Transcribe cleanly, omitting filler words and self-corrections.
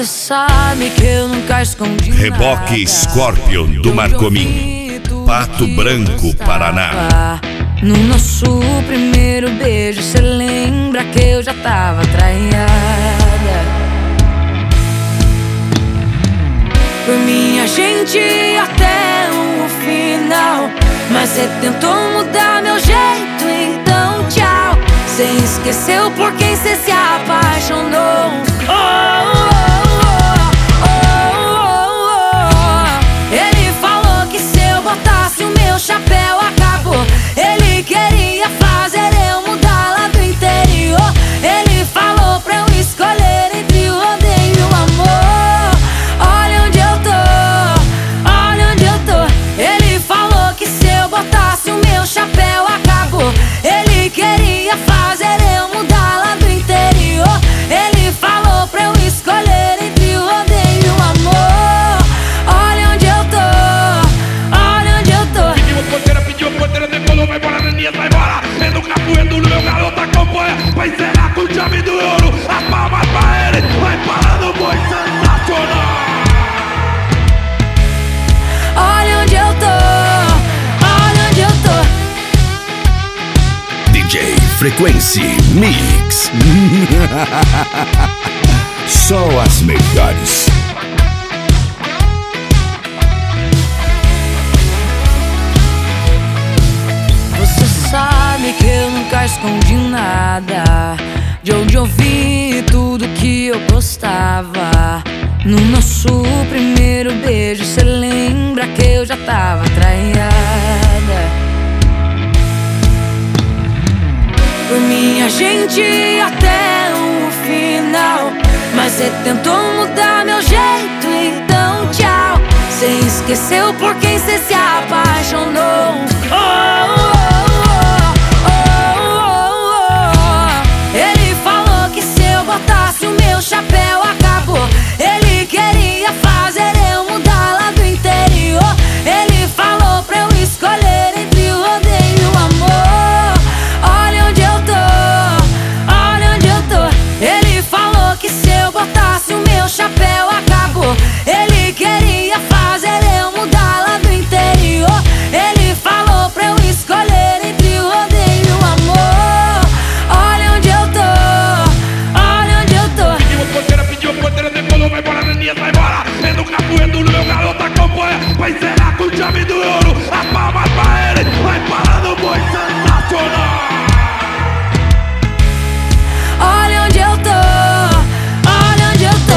Sabe que eu nunca escondi Reboque nada. Scorpion do Marcomin, Pato Branco, Paraná. No nosso primeiro beijo, cê lembra que eu já tava traiada. Por mim a gente ia até o final, mas cê tentou mudar meu jeito, então tchau. Cê esqueceu por quem cê se apaixonou. Ele falou que se eu botasse o meu chapéu acabou. Ele queria fazer eu mudar lá do interior. Ele falou pra eu escolher entre o rodeio e o amor. Olha onde eu tô, olha onde eu tô. Ele falou que se eu botasse o meu chapéu acabou. Ele queria fazer eu mudar lá do interior. Ele falou pra eu escolher entre o rodeio e o amor. Olha onde eu tô, olha onde eu tô. Pediu ponteira, decolou, vai embora, Neninha, vai embora. É no capoeiro, meu garoto acompanha. Vai encerrar com chave do ouro. As palmas pra ele, vai parando, foi sensacional. Olha onde eu tô, olha onde eu tô. DJ Frequency Mix. Só as melhores. Você sabe que eu nunca escondi nada, de onde eu vi tudo que eu gostava. No nosso primeiro beijo, cê lembra que eu já tava traiada. Por mim a gente ia até o final, mas cê tentou mudar